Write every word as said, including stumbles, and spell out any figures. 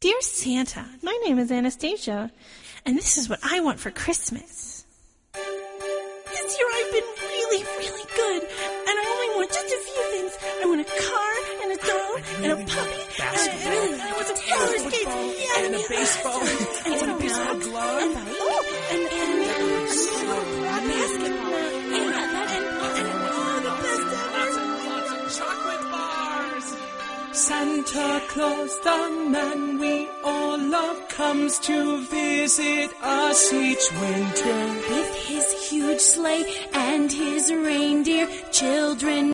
Dear Santa, my name is Anastasia, and this is what I want for Christmas. This year I've been really, really good, and I only want just a few things. I want a car, and a doll, and a puppy, and I really I want some roller skates, yeah, and a baseball, and some baseball glove, and oh, and and a basketball, and and and oh, the best ever. lots of chocolate bars. Santa Claus, the man we all love, comes to visit us each winter. With his huge sleigh and his reindeer, children